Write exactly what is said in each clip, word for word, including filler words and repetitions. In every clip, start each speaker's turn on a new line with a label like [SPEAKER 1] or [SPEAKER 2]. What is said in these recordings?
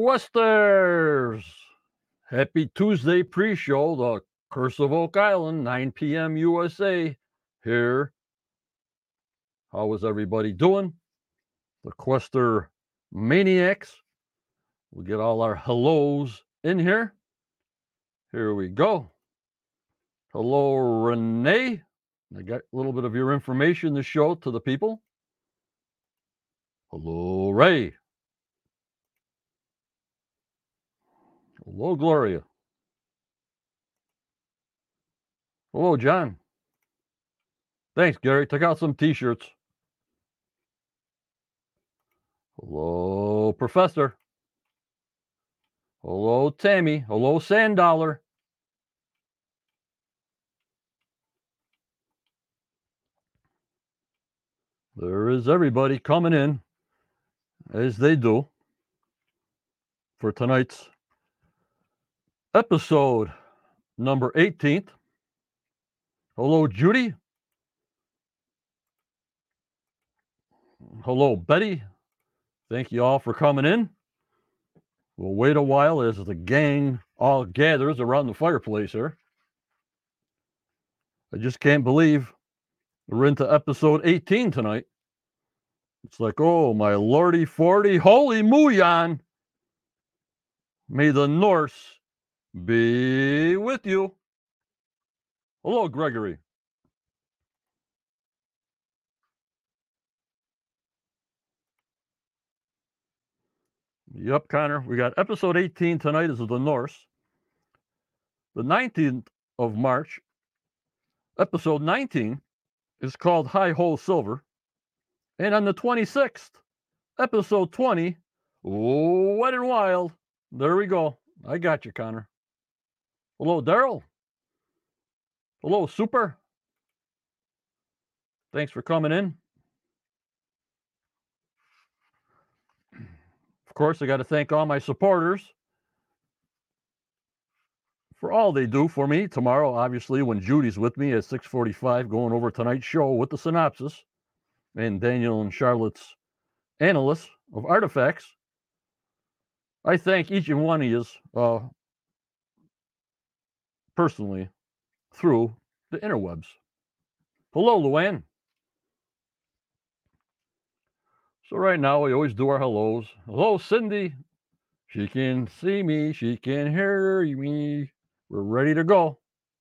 [SPEAKER 1] Questers! Happy Tuesday pre-show, the Curse of Oak Island, nine p.m. U S A here. How is everybody doing? The Quester Maniacs. We'll get all our hellos in here. Here we go. Hello, Renee. I got a little bit of your information to show to the people. Hello, Ray. Hello, Gloria. Hello, John. Thanks, Gary. Took out some t-shirts. Hello, Professor. Hello, Tammy. Hello, Sandollar. There is everybody coming in, as they do, for tonight's episode number eighteenth. Hello, Judy. Hello, Betty. Thank you all for coming in. We'll wait a while as the gang all gathers around the fireplace here. I just can't believe we're into episode eighteen tonight. It's like, oh, my lordy forty, holy Muyan. May the Norse be with you. Hello, Gregory. Yep, Connor. We got episode eighteen tonight is the Norse. The nineteenth of March, episode nineteen, is called High Hole Silver. And on the twenty-sixth, episode twenty, Wet and Wild. There we go. I got you, Connor. Hello, Daryl. Hello, Super. Thanks for coming in. Of course, I got to thank all my supporters for all they do for me. Tomorrow, obviously, when Judy's with me at six forty-five, going over tonight's show with the synopsis, and Daniel and Charlotte's analysts of artifacts. I thank each and one of you uh, personally through the interwebs. Hello, Luann. So right now, we always do our hellos. Hello, Cindy. She can see me. She can hear me. We're ready to go.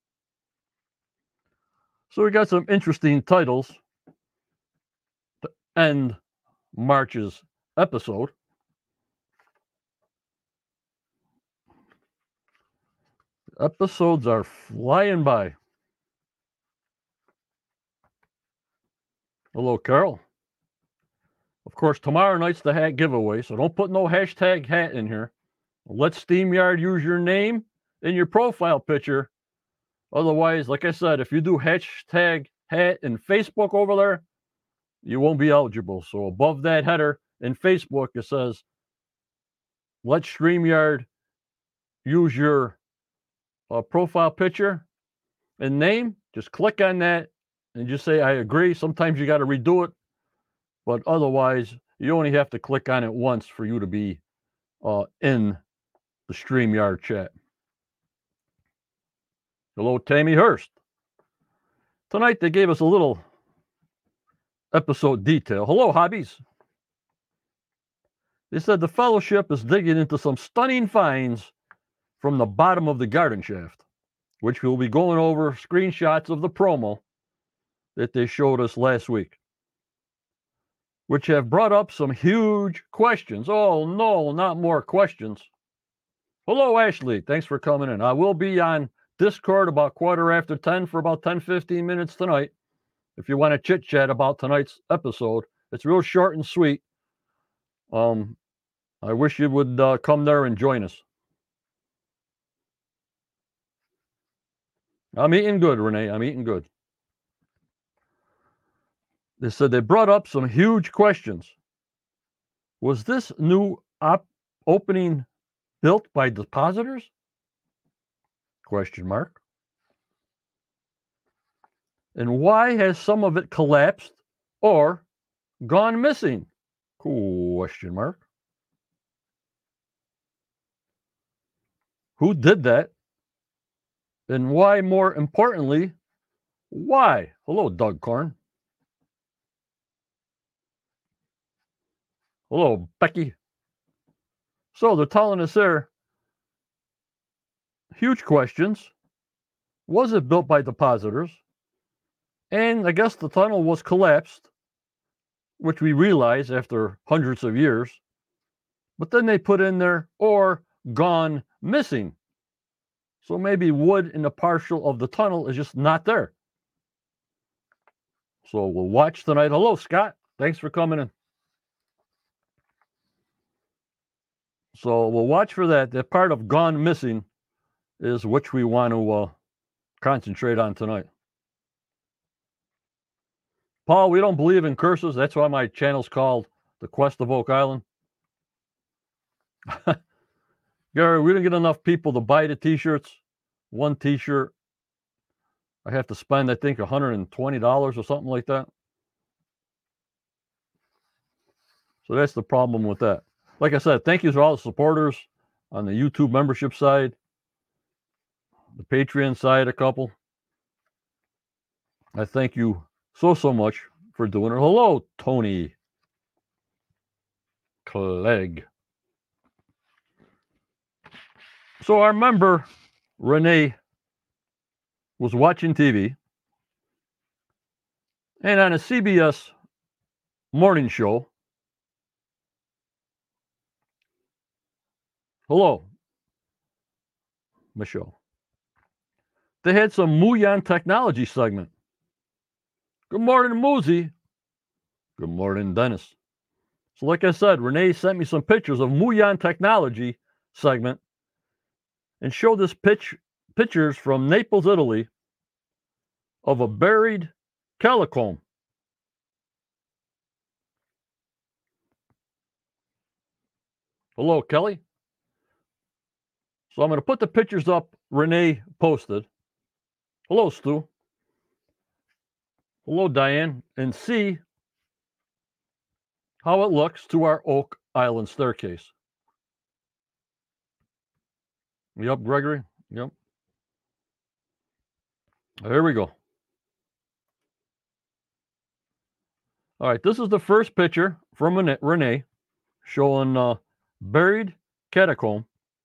[SPEAKER 1] So we got some interesting titles to end March's episode. Episodes are flying by. Hello, Carol. Of course, tomorrow night's the hat giveaway, so don't put no hashtag hat in here. Let StreamYard use your name in your profile picture. Otherwise, like I said, if you do hashtag hat in Facebook over there, you won't be eligible. So above that header in Facebook, it says, let StreamYard use your uh, profile picture and name. Just click on that and just say, I agree. Sometimes you got to redo it. But otherwise, you only have to click on it once for you to be uh, in the StreamYard chat. Hello, Tammy Hurst. Tonight, they gave us a little episode detail. Hello, Hobbies. They said the Fellowship is digging into some stunning finds from the bottom of the garden shaft, which we'll be going over screenshots of the promo that they showed us last week, which have brought up some huge questions. Oh, no, not more questions. Hello, Ashley. Thanks for coming in. I will be on Discord about quarter after ten for about ten, fifteen minutes tonight. If you want to chit-chat about tonight's episode, it's real short and sweet. Um, I wish you would uh, come there and join us. I'm eating good, Renee. I'm eating good. They said they brought up some huge questions. Was this new op- opening built by depositors? Question mark. And why has some of it collapsed or gone missing? Question mark. who did that, and why, more importantly, why? Hello, Doug Korn. Hello, Becky. So they're telling us there, huge questions. Was it built by depositors? And I guess the tunnel was collapsed, which we realize after hundreds of years. But then they put in there, or gone missing. So maybe wood in the partial of the tunnel is just not there. So we'll watch tonight. Hello, Scott. Thanks for coming in. So we'll watch for that. That part of gone missing is which we want to uh, concentrate on tonight. Paul, we don't believe in curses. That's why my channel's called The Quest of Oak Island. Gary, we didn't get enough people to buy the t-shirts. One t-shirt, I have to spend, I think, one hundred twenty dollars or something like that. So that's the problem with that. Like I said, thank you to all the supporters on the YouTube membership side, the Patreon side, a couple. I thank you so, so much for doing it. Hello, Tony Clegg. So our member, Renee, was watching T V, and on a C B S morning show, hello, Michelle, they had some Muyan technology segment. Good morning, Muzi. Good morning, Dennis. So like I said, Renee sent me some pictures of Muyan technology segment and showed us pitch, pictures from Naples, Italy, of a buried catacomb. Hello, Kelly. So I'm going to put the pictures up Renee posted. Hello, Stu. Hello, Diane. And see how it looks to our Oak Island staircase. Yep, Gregory. Yep. There we go. All right, this is the first picture from Renee showing uh, buried catacomb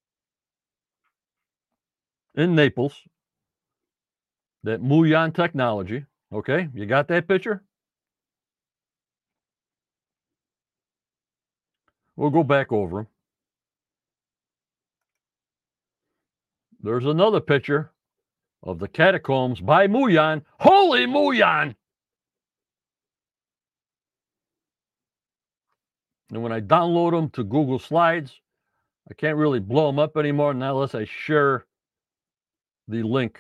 [SPEAKER 1] in Naples, that Muyan technology. Okay, you got that picture? We'll go back over them. There's another picture of the catacombs by Muyan. Holy Muyan! And when I download them to Google Slides, I can't really blow them up anymore unless I share the link.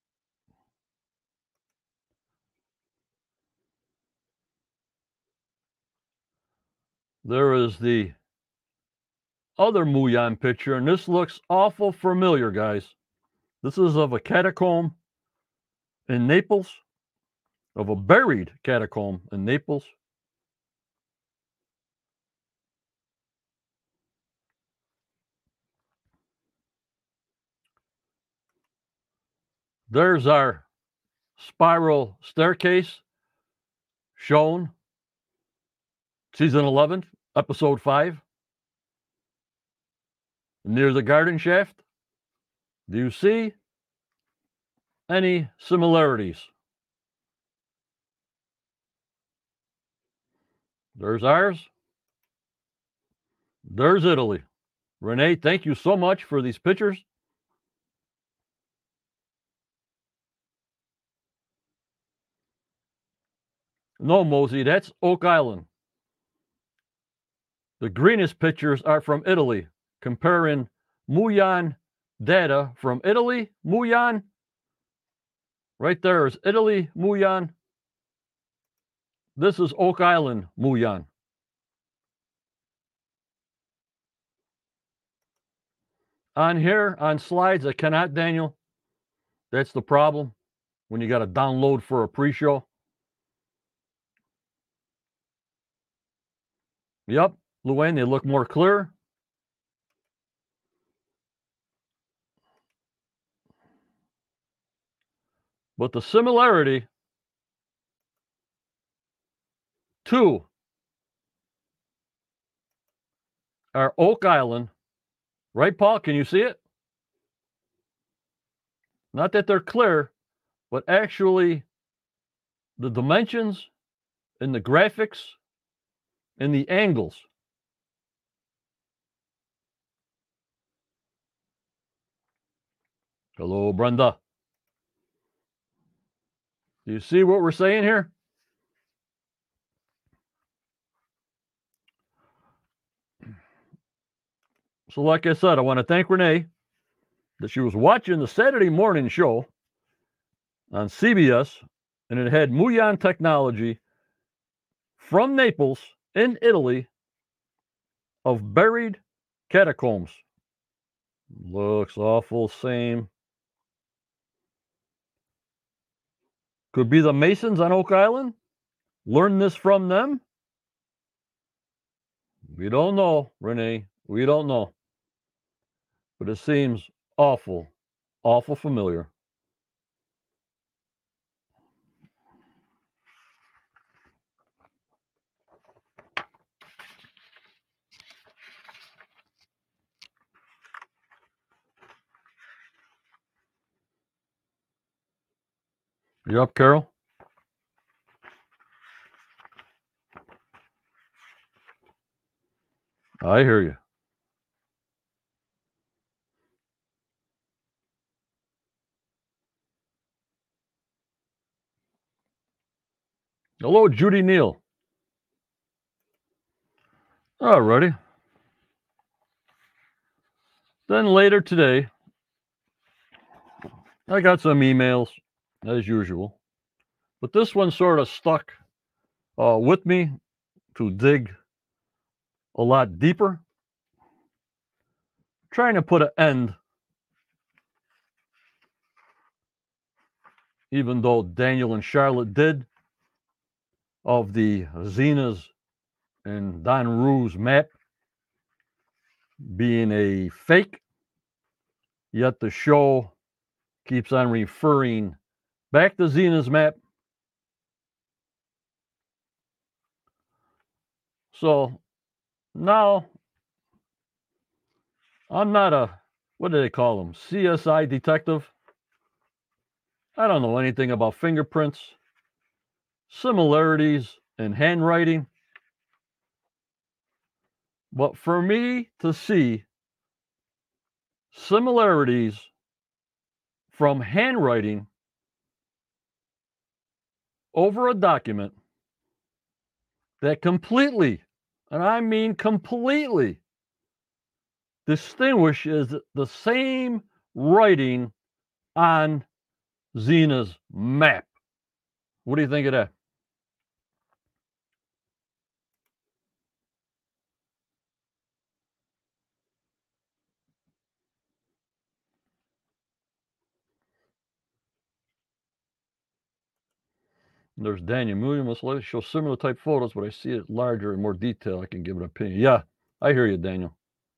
[SPEAKER 1] There is the other Muyan picture, and this looks awful familiar, guys. This is of a catacomb in Naples, of a buried catacomb in Naples. There's our spiral staircase shown, season eleven, episode five, near the garden shaft. Do you see any similarities? There's ours. There's Italy. Renee, thank you so much for these pictures. No, Mosey, that's Oak Island. The greenest pictures are from Italy, comparing Muyan data from Italy, Muyan. Right there is Italy, Muyan. This is Oak Island, Muyan. On here, on slides, I cannot, Daniel. That's the problem when you got to download for a pre-show. Yep, Luann, they look more clear. But the similarity to our Oak Island, right, Paul? Can you see it? Not that they're clear, but actually the dimensions and the graphics and the angles. Hello, Brenda. Do you see what we're saying here? So, like I said, I want to thank Renee that she was watching the Saturday morning show on C B S, and it had Muon technology from Naples in Italy of buried catacombs. Looks awful same. Could be the Masons on Oak Island. Learn this from them. We don't know, Renee. We don't know. But it seems awful, awful familiar. You up, Carol? I hear you. Hello, Judy Neal. All righty. Then later today, I got some emails, as usual. But this one sort of stuck uh, with me to dig a lot deeper. Trying to put an end, even though Daniel and Charlotte did, of the Zenas and Don Rue's map being a fake, yet the show keeps on referring back to Zena's map. So now I'm not a, what do they call them, C S I detective. I don't know anything about fingerprints, similarities in handwriting. But for me to see similarities from handwriting over a document that completely, and I mean completely, distinguishes the same writing on Zena's map. What do you think of that? There's Daniel. William must let us show similar type photos, but I see it larger and more detail. I can give an opinion. Yeah, I hear you, Daniel.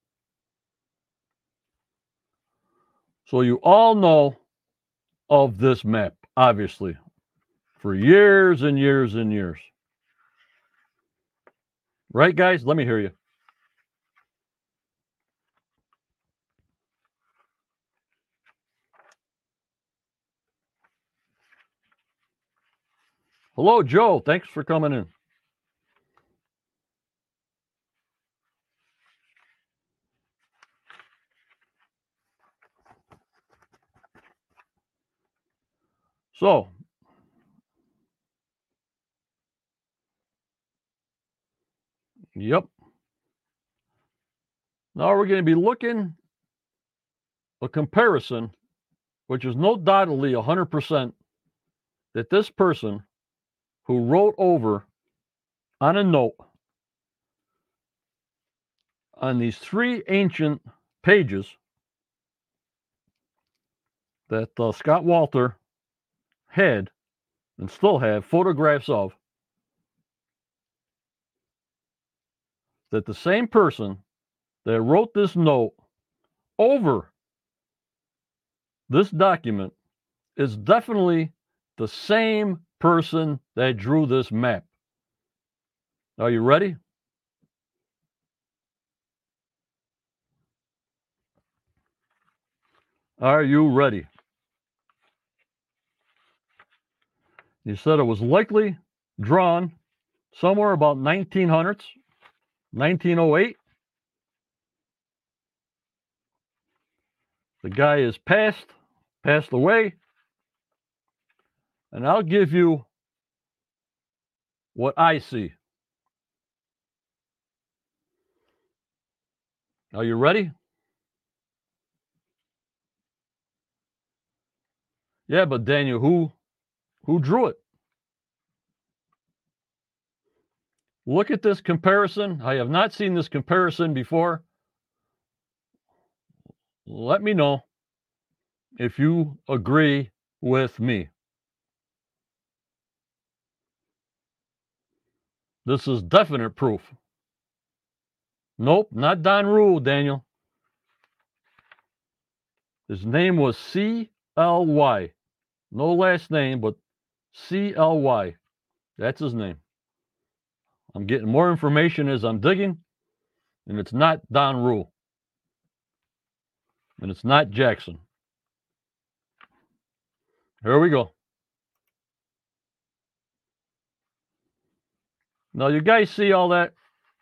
[SPEAKER 1] So you all know of this map, obviously, for years and years and years. Right, guys? Let me hear you. Hello, Joe. Thanks for coming in. So, yep. Now we're going to be looking a comparison, which is no doubtedly one hundred percent that this person who wrote over on a note on these three ancient pages that uh, Scott Walter had and still have photographs of, that the same person that wrote this note over this document is definitely the same person that drew this map. Are you ready? Are you ready? He said it was likely drawn somewhere about nineteen hundreds, nineteen oh eight. The guy is passed, passed away. And I'll give you what I see. Are you ready? Yeah, but Daniel, who who drew it? Look at this comparison. I have not seen this comparison before. Let me know if you agree with me. This is definite proof. Nope, not Don Rule, Daniel. His name was C L Y. No last name, but C L Y. That's his name. I'm getting more information as I'm digging, and it's not Don Rule. And it's not Jackson. Here we go. Now, you guys see all that?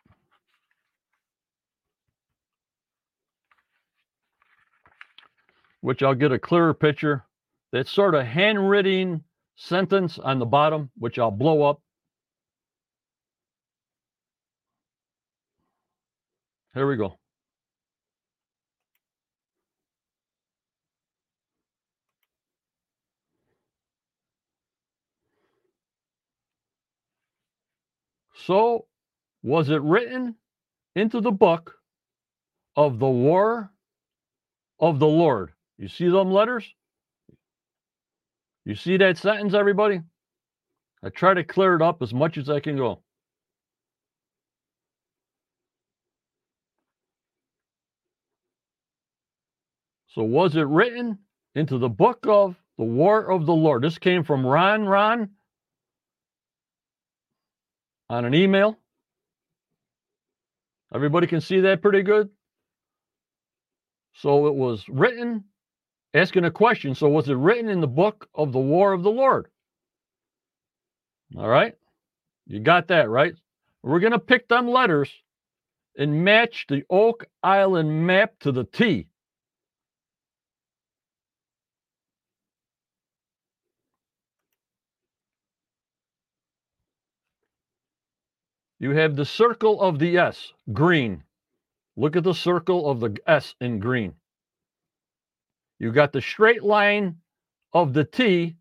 [SPEAKER 1] Which I'll get a clearer picture. That sort of handwritten sentence on the bottom, which I'll blow up. Here we go. So, was it written into the book of the war of the Lord? You see them letters? You see that sentence, everybody? I try to clear it up as much as I can go. So was it written into the book of the war of the Lord? This came from Ron Ron on an email. Everybody can see that pretty good? So it was written, asking a question. So was it written in the book of the war of the Lord? All right. You got that, right? We're going to pick them letters and match the Oak Island map to the T. You have the circle of the S, green. Look at the circle of the S in green. You got the straight line of the T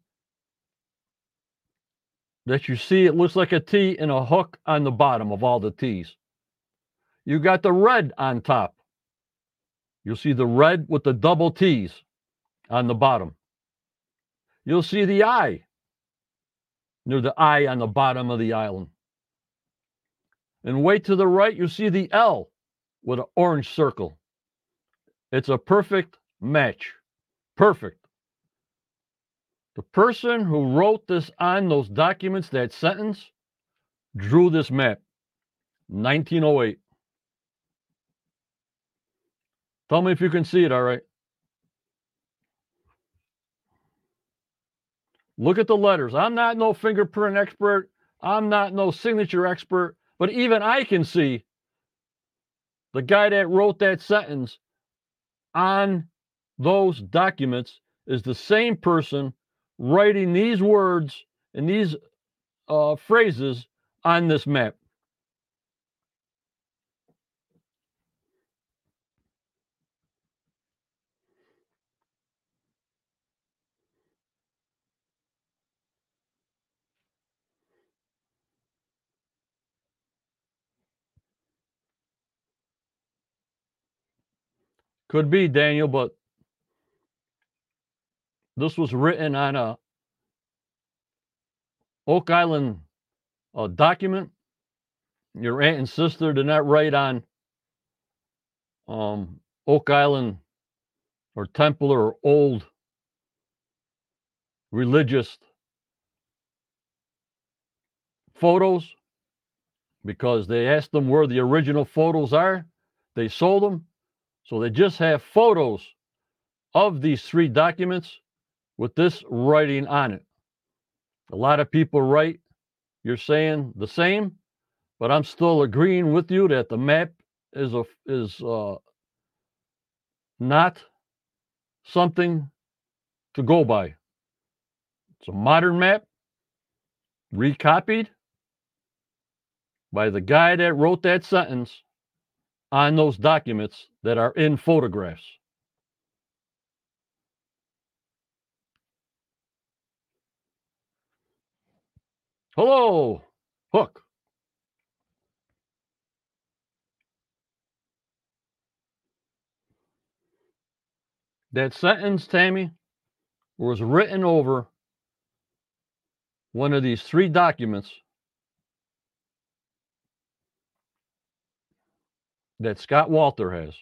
[SPEAKER 1] that you see. It looks like a T and a hook on the bottom of all the T's. You got the red on top. You'll see the red with the double T's on the bottom. You'll see the I near the I on the bottom of the island. And way to the right, you see the L with an orange circle. It's a perfect match. Perfect. The person who wrote this on those documents, that sentence, drew this map. nineteen oh eight. Tell me if you can see it, all right. Look at the letters. I'm not no fingerprint expert. I'm not no signature expert. But even I can see the guy that wrote that sentence on those documents is the same person writing these words and these uh, phrases on this map. Could be, Daniel, but this was written on a Oak Island uh, document. Your aunt and sister did not write on um, Oak Island or Templar or old religious photos because they asked them where the original photos are. They sold them. So they just have photos of these three documents with this writing on it. A lot of people write, you're saying the same, but I'm still agreeing with you that the map is a is uh, not something to go by. It's a modern map, recopied by the guy that wrote that sentence on those documents that are in photographs. Hello, Hook. That sentence, Tammy, was written over one of these three documents that Scott Walter has.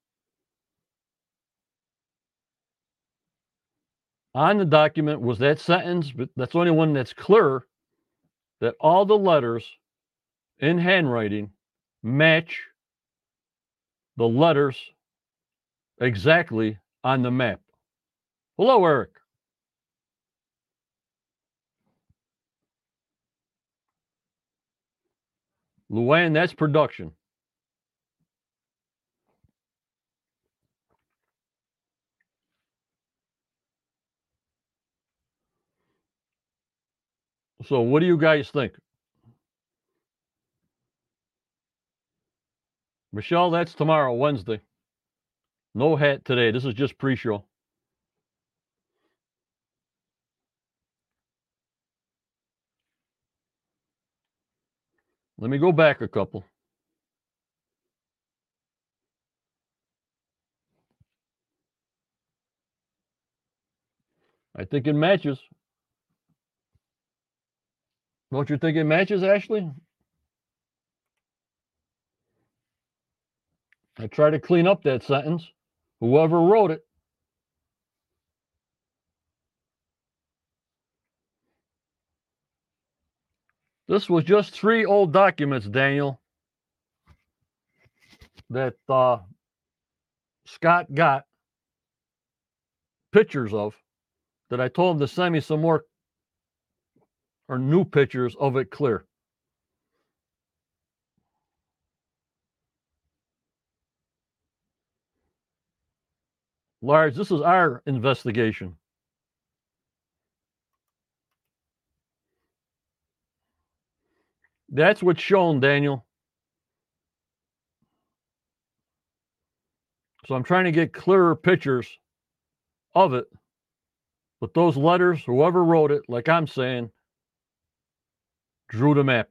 [SPEAKER 1] On the document was that sentence, but that's the only one that's clear, that all the letters in handwriting match the letters exactly on the map. Hello, Eric. Luann, that's production. So what do you guys think? Michelle, that's tomorrow, Wednesday. No hat today. This is just pre-show. Let me go back a couple. I think it matches. Don't you think it matches, Ashley? I try to clean up that sentence. Whoever wrote it. This was just three old documents, Daniel, that uh, Scott got pictures of, that I told him to send me some more or new pictures of it clear. Large, this is our investigation. That's what's shown, Daniel. So I'm trying to get clearer pictures of it. But those letters, whoever wrote it, like I'm saying, drew the map.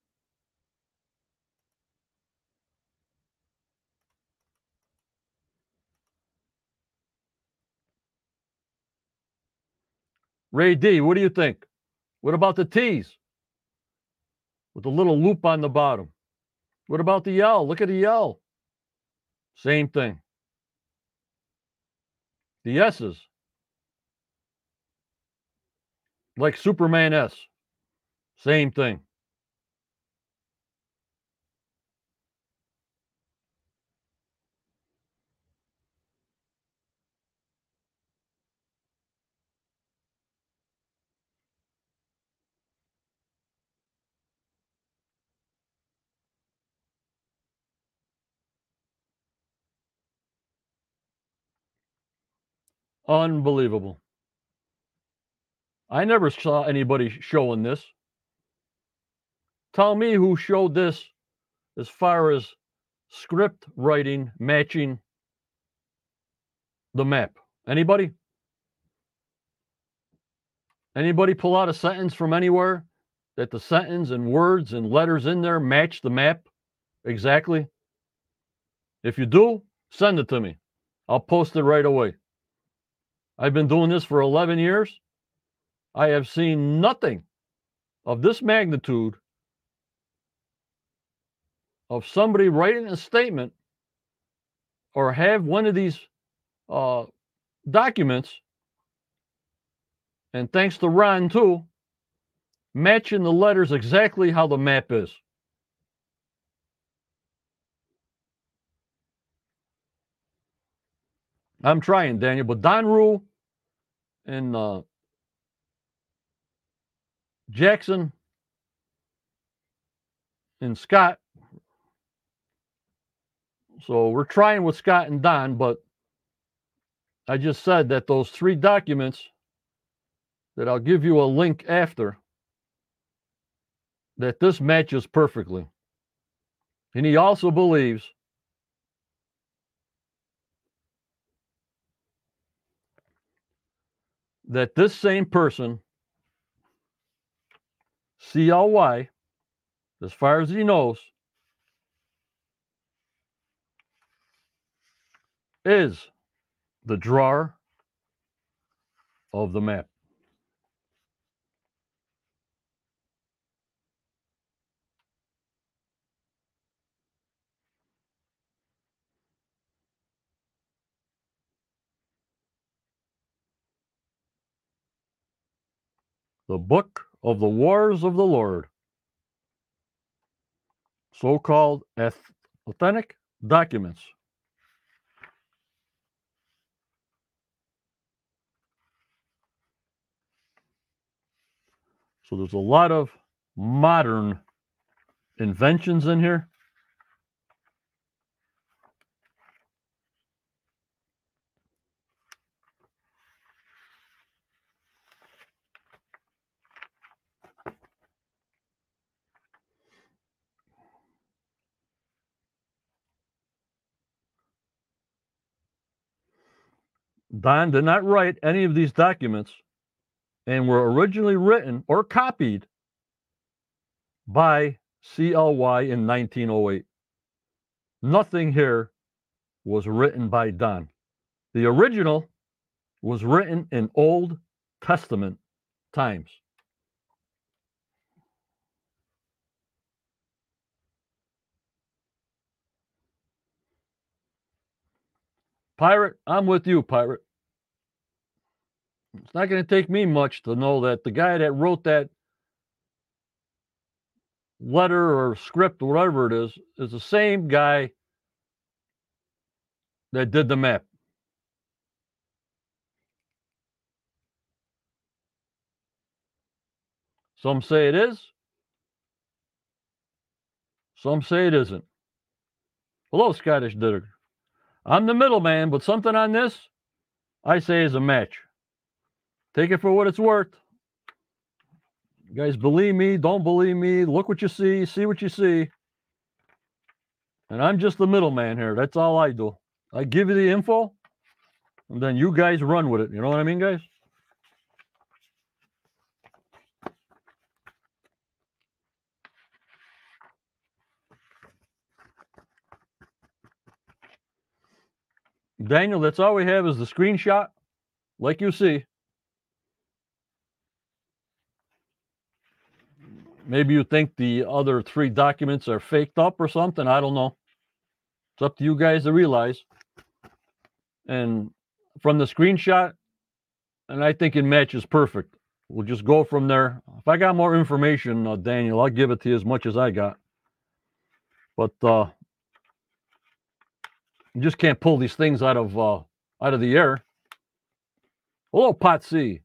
[SPEAKER 1] Ray D, what do you think? What about the T's with the little loop on the bottom? What about the L? Look at the L. Same thing. The S's, like Superman S. Same thing. Unbelievable. I never saw anybody showing this. Tell me who showed this as far as script writing matching the map. Anybody? Anybody pull out a sentence from anywhere that the sentence and words and letters in there match the map exactly? If you do, send it to me. I'll post it right away. I've been doing this for eleven years. I have seen nothing of this magnitude of somebody writing a statement or have one of these uh, documents, and thanks to Ron too, matching the letters exactly how the map is. I'm trying, Daniel, but Don Rule and uh, Jackson and Scott. So we're trying with Scott and Don, but I just said that those three documents that I'll give you a link after, that this matches perfectly. And he also believes that this same person, C L Y, as far as he knows, is the drawer of the map. The Book of the Wars of the Lord. So-called authentic documents. So there's a lot of modern inventions in here. Don did not write any of these documents and were originally written or copied by C L Y in nineteen oh eight. Nothing here was written by Don. The original was written in Old Testament times. Pirate, I'm with you, Pirate. It's not going to take me much to know that the guy that wrote that letter or script, or whatever it is, is the same guy that did the map. Some say it is. Some say it isn't. Hello, Scottish Digger. I'm the middleman, but something on this, I say is a match. Take it for what it's worth. You guys believe me, don't believe me, look what you see, see what you see. And I'm just the middleman here. That's all I do. I give you the info, and then you guys run with it. You know what I mean, guys? Daniel, that's all we have is the screenshot, like you see. Maybe you think the other three documents are faked up or something. I don't know. It's up to you guys to realize. And from the screenshot, and I think it matches perfect. We'll just go from there. If I got more information, uh, Daniel, I'll give it to you as much as I got. But uh, you just can't pull these things out of uh, out of the air. Hello, Pot C.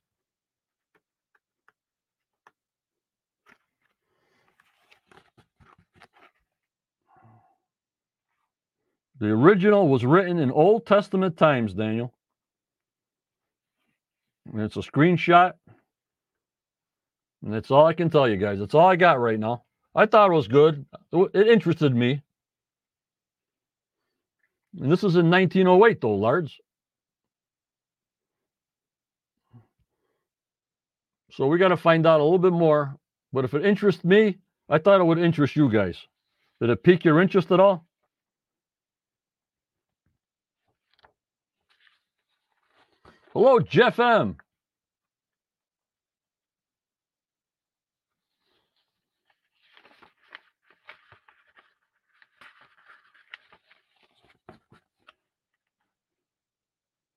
[SPEAKER 1] The original was written in Old Testament times, Daniel. And it's a screenshot. And that's all I can tell you guys. That's all I got right now. I thought it was good. It interested me. And this is in nineteen oh eight, though, Lards. So we got to find out a little bit more. But if it interests me, I thought it would interest you guys. Did it pique your interest at all? Hello, Jeff M.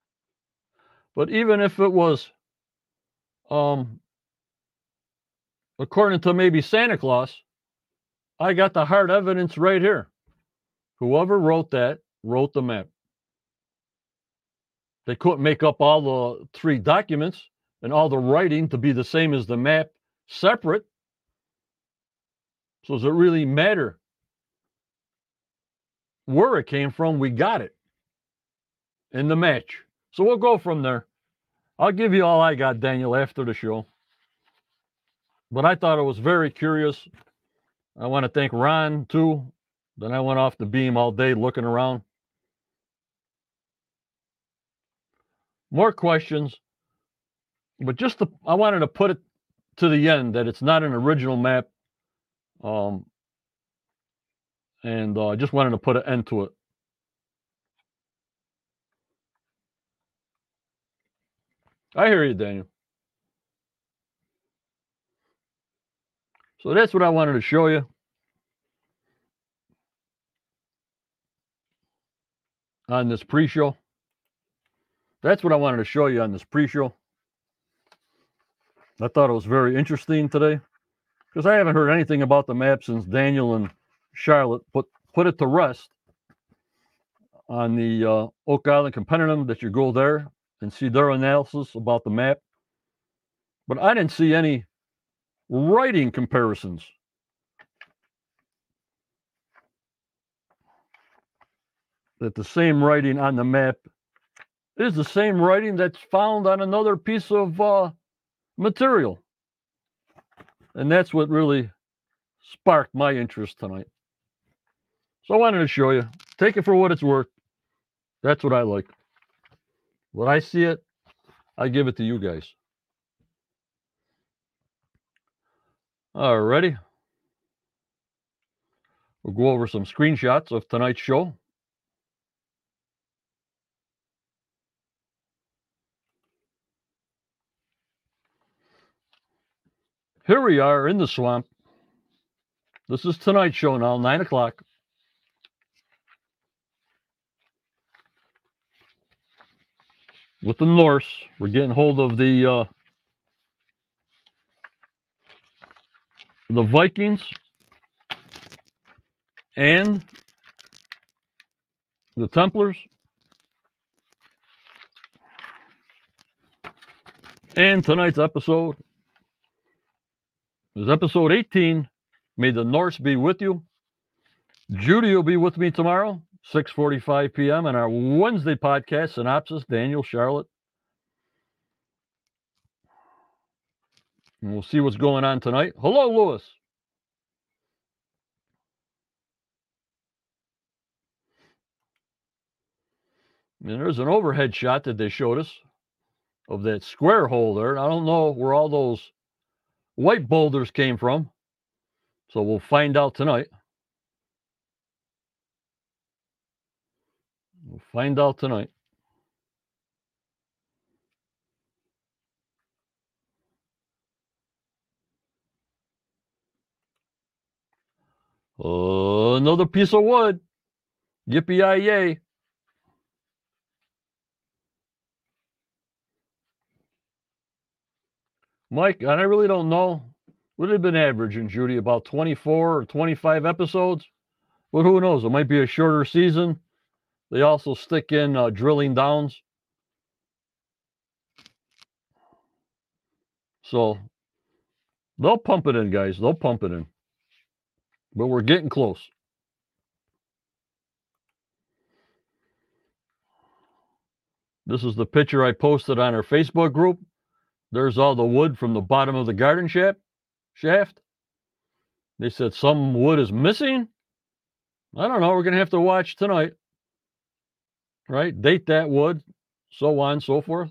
[SPEAKER 1] But even if it was um, according to maybe Santa Claus, I got the hard evidence right here. Whoever wrote that wrote the map. They couldn't make up all the three documents and all the writing to be the same as the map separate. So does it really matter where it came from? We got it in the match. So we'll go from there. I'll give you all I got, Daniel, after the show. But I thought it was very curious. I want to thank Ron, too. Then I went off the beam all day looking around. More questions. But just the, I wanted to put it to the end that it's not an original map. Um, and I uh, just wanted to put an end to it. I hear you, Daniel. So that's what I wanted to show you on this pre-show. That's what I wanted to show you on this pre-show. I thought it was very interesting today because I haven't heard anything about the map since Daniel and Charlotte put, put it to rest on the uh, Oak Island Compendium, that you go there and see their analysis about the map. But I didn't see any writing comparisons. That the same writing on the map is the same writing that's found on another piece of uh, material. And that's what really sparked my interest tonight. So I wanted to show you. Take it for what it's worth. That's what I like. When I see it, I give it to you guys. Alrighty. We'll go over some screenshots of tonight's show. Here we are in the swamp. This is tonight's show now, nine o'clock. With the Norse, we're getting hold of the uh, the Vikings and the Templars and tonight's episode is episode eighteen. May the Norse be with you. Judy will be with me tomorrow, six forty-five p.m. on our Wednesday podcast, Synopsis, Daniel, Charlotte. And we'll see what's going on tonight. Hello, Lewis. And there's an overhead shot that they showed us of that square hole there. I don't know where all those white boulders came from. So we'll find out tonight. We'll find out tonight. Uh, another piece of wood. Yippee-yi-yay. Mike, I really don't know. Would have been averaging, Judy, about twenty-four or twenty-five episodes. But who knows? It might be a shorter season. They also stick in uh, drilling downs. So they'll pump it in, guys. They'll pump it in. But we're getting close. This is the picture I posted on our Facebook group. There's all the wood from the bottom of the garden shaft. shaft. They said some wood is missing. I don't know. We're going to have to watch tonight. Right? Date that wood. So on and so forth.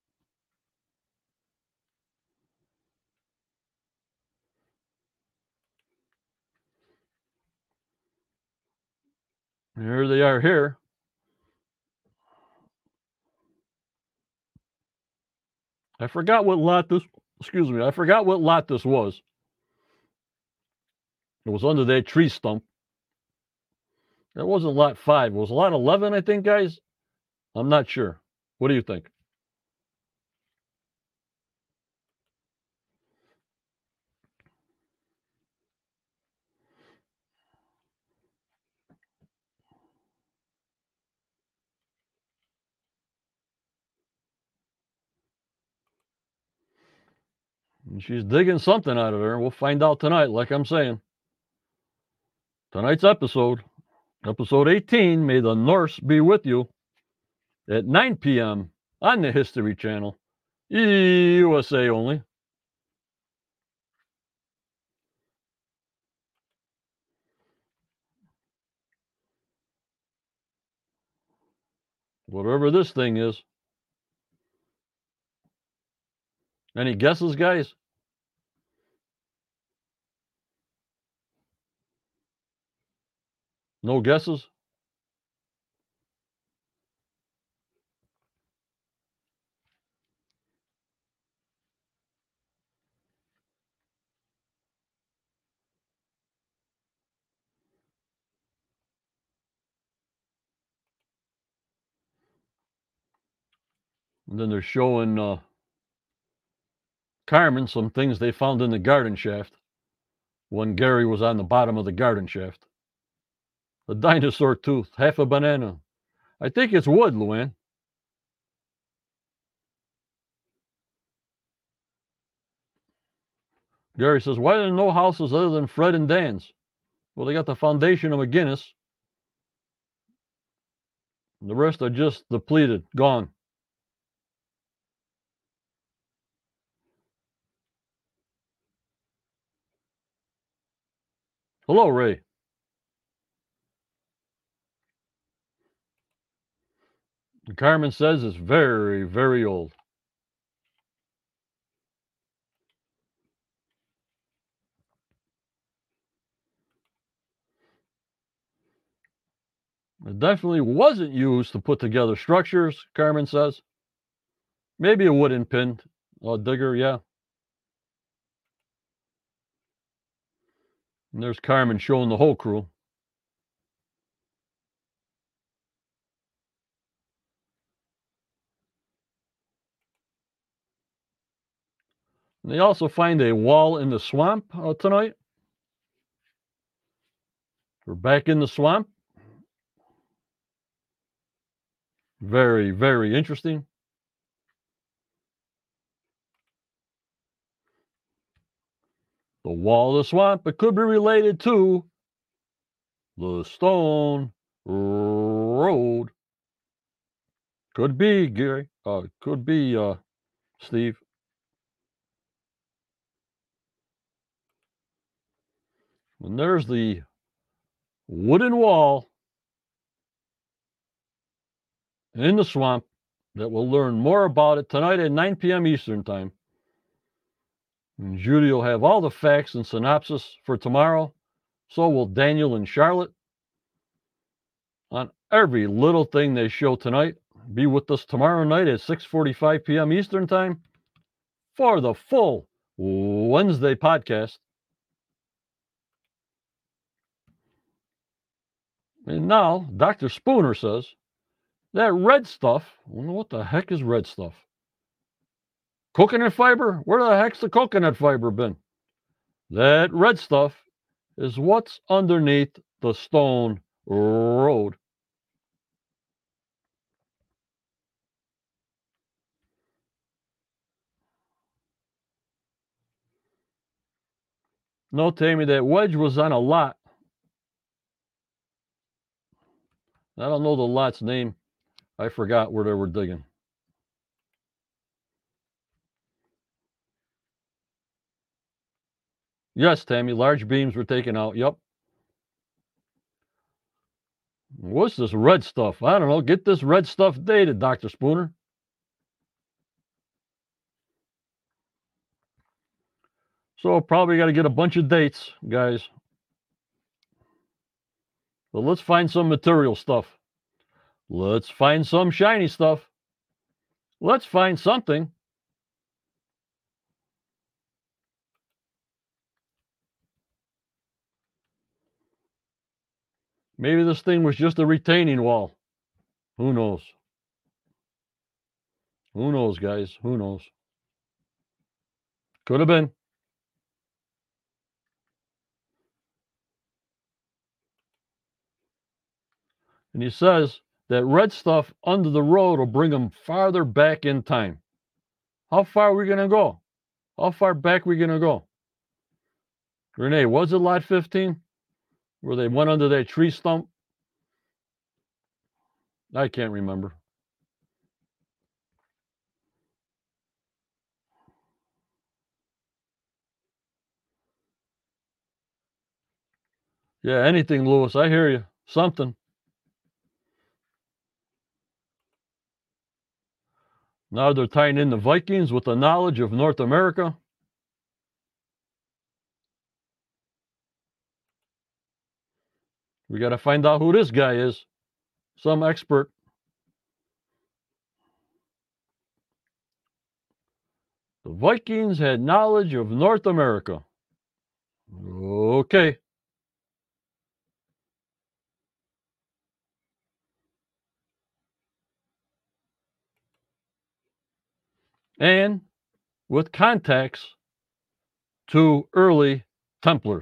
[SPEAKER 1] Here they are here. I forgot what lot this, excuse me, I forgot what lot this was. It was under that tree stump. That wasn't lot five. It was lot eleven, I think, guys. I'm not sure. What do you think? And she's digging something out of there. We'll find out tonight, like I'm saying. Tonight's episode, episode eighteen, May the Norse be with you, at nine p.m. on the History Channel, U S A only. Whatever this thing is. Any guesses, guys? No guesses? And then they're showing uh, Carmen some things they found in the garden shaft when Gary was on the bottom of the garden shaft. A dinosaur tooth, half a banana. I think it's wood, Luann. Gary says, why are there no houses other than Fred and Dan's? Well, they got the foundation of McGinnis. The rest are just depleted, gone. Hello, Ray. And Carmen says it's very, very old. It definitely wasn't used to put together structures, Carmen says. Maybe a wooden pin, a digger, yeah. And there's Carmen showing the whole crew. And they also find a wall in the swamp uh, tonight. We're back in the swamp. Very, very interesting. The wall of the swamp, it could be related to the Stone Road. Could be, Gary. Uh, could be, uh, Steve. And there's the wooden wall in the swamp that we'll learn more about it tonight at nine p.m. Eastern Time. And Judy will have all the facts and synopsis for tomorrow. So will Daniel and Charlotte. On every little thing they show tonight. Be with us tomorrow night at six forty-five p.m. Eastern Time for the full Wednesday podcast. And now, Doctor Spooner says, that red stuff, I don't know what the heck is red stuff. Coconut fiber? Where the heck's the coconut fiber been? That red stuff is what's underneath the Stone Road. No, Tammy, that wedge was on a lot. I don't know the lot's name. I forgot where they were digging. Yes, Tammy, large beams were taken out. Yep. What's this red stuff? I don't know. Get this red stuff dated, Doctor Spooner. So probably got to get a bunch of dates, guys. But let's find some material stuff. Let's find some shiny stuff. Let's find something. Maybe this thing was just a retaining wall. Who knows? Who knows, guys? Who knows? Could have been. And he says that red stuff under the road will bring them farther back in time. How far are we going to go? How far back we going to go? Renee, was it lot fifteen? Where they went under that tree stump? I can't remember. Yeah, anything, Lewis. I hear you. Something. Now they're tying in the Vikings with the knowledge of North America. We got to find out who this guy is. Some expert. The Vikings had knowledge of North America. Okay. And with contacts to early Templars.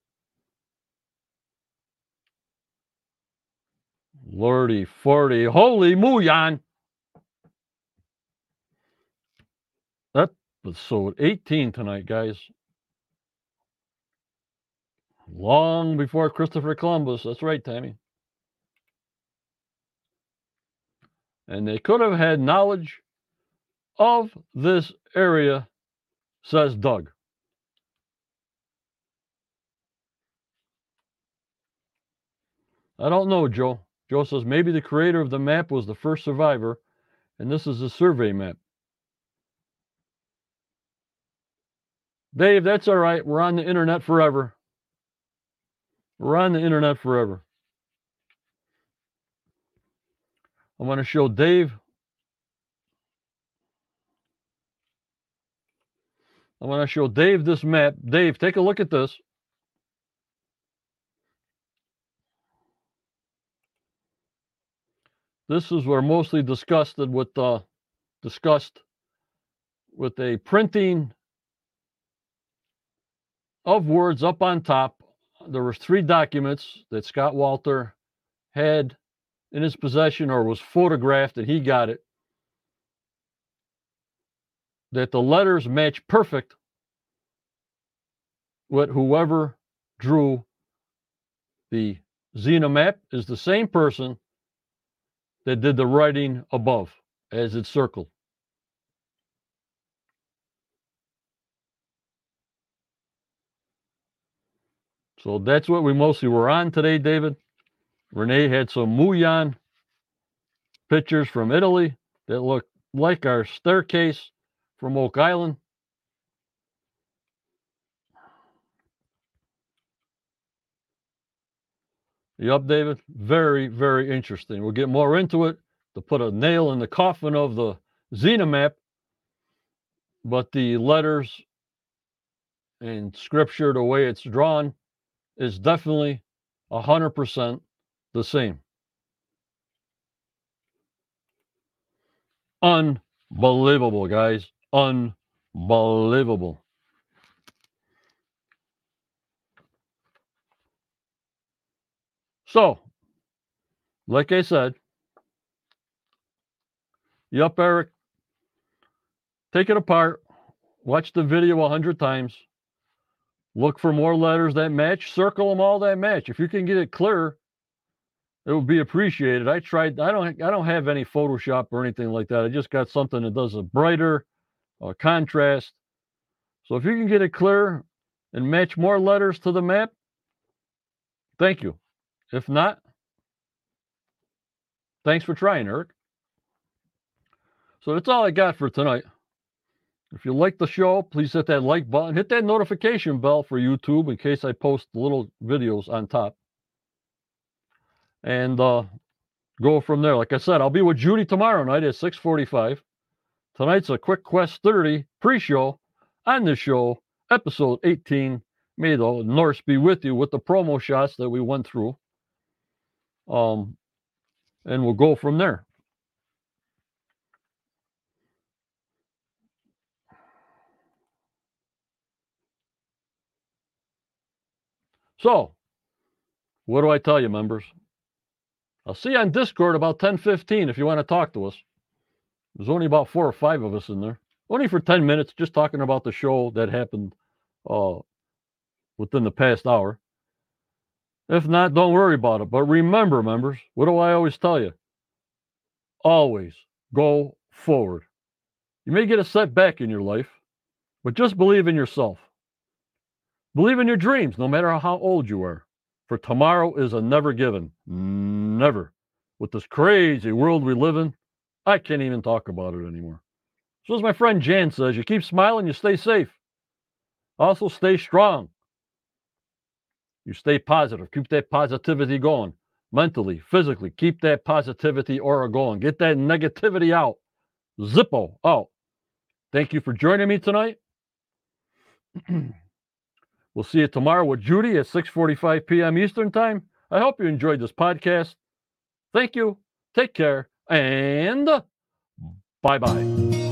[SPEAKER 1] Lordy forty. Holy Muyan. That was sold eighteen tonight, guys. Long before Christopher Columbus. That's right, Tammy. And they could have had knowledge of this area, says Doug. I don't know, Joe. Joe says maybe the creator of the map was the first survivor, and this is a survey map. Dave, that's all right. We're on the internet forever. We're on the internet forever. I want to show Dave. I want to show Dave this map. Dave, take a look at this. This is where mostly discussed with uh, discussed with a printing of words up on top. There was three documents that Scott Walter had in his possession or was photographed and he got it. That the letters match perfect with whoever drew the Xena map is the same person that did the writing above as it's circled. So that's what we mostly were on today, David. Renee had some Muyan pictures from Italy that look like our staircase from Oak Island. Yup, David. Very, very interesting. We'll get more into it to put a nail in the coffin of the Xena map. But the letters and scripture, the way it's drawn, is definitely one hundred percent the same. Unbelievable, guys. Unbelievable. So, like I said, yup, Eric, take it apart, watch the video a hundred times, look for more letters that match, circle them all that match. If you can get it clear, it would be appreciated. I tried. I don't. I don't have any Photoshop or anything like that. I just got something that does a brighter uh, contrast. So if you can get it clear and match more letters to the map, thank you. If not, thanks for trying, Eric. So that's all I got for tonight. If you like the show, please hit that like button. Hit that notification bell for YouTube in case I post little videos on top. And uh, go from there. Like I said, I'll be with Judy tomorrow night at six forty-five. Tonight's a Quick Quest thirty pre-show on the show, episode eighteen. May the Norse be with you with the promo shots that we went through. Um, and we'll go from there. So, what do I tell you, members? I'll see you on Discord about ten fifteen if you want to talk to us. There's only about four or five of us in there. only for ten minutes, just talking about the show that happened uh, within the past hour. If not, don't worry about it. But remember, members, what do I always tell you? Always go forward. You may get a setback in your life, but just believe in yourself. Believe in your dreams, no matter how old you are. For tomorrow is a never given. Never. With this crazy world we live in, I can't even talk about it anymore. So as my friend Jan says, you keep smiling, you stay safe. Also stay strong. You stay positive. Keep that positivity going. Mentally, physically, keep that positivity aura going. Get that negativity out. Zippo out. Thank you for joining me tonight. We'll see you tomorrow with Judy at six forty-five p.m. Eastern Time. I hope you enjoyed this podcast. Thank you. Take care. And bye-bye.